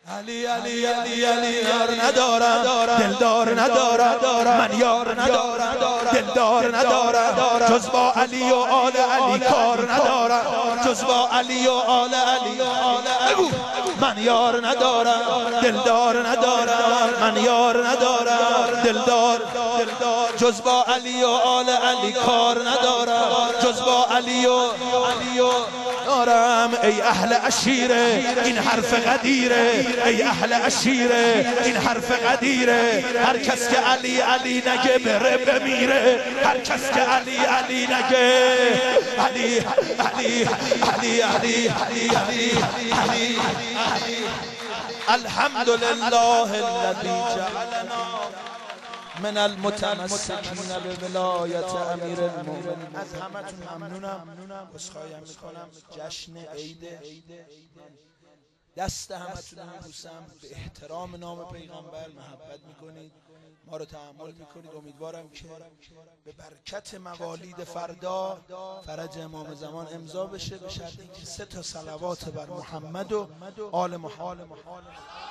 علی علی علی علی یار ندارم، دلدار ندارم، من یار ندارم، دلدار ندارم، جز با علی و آل علی کار ندارم، جز با علی و آل علی. من یار ندارم، دلدار ندارم، من یار ندارم، دلدار، جز با علی و آل علی کار ندارم، جز با علی و دارم. ای اهل عشیره این حرف قدیره، ای اهل عشیره این حرف قدیره، هر کس که علی علی نگه بره بمیره، هر کس که علی علی نگه علی علی علی علی علی علی علی. الحمد لله الذی جعلنا من المتمسکین بولایت امیر المؤمنین. از همتون ممنونم، عذرخواهی میکنم. جشن عید دست همتون رو میبوسم، به احترام نام پیغمبر محبت میکنید، ما رو تحمل میکنید. امیدوارم که به برکت موالید فردا فرج امام زمان امضا بشه، به شرطی که 3 صلوات بر محمد و آل محمد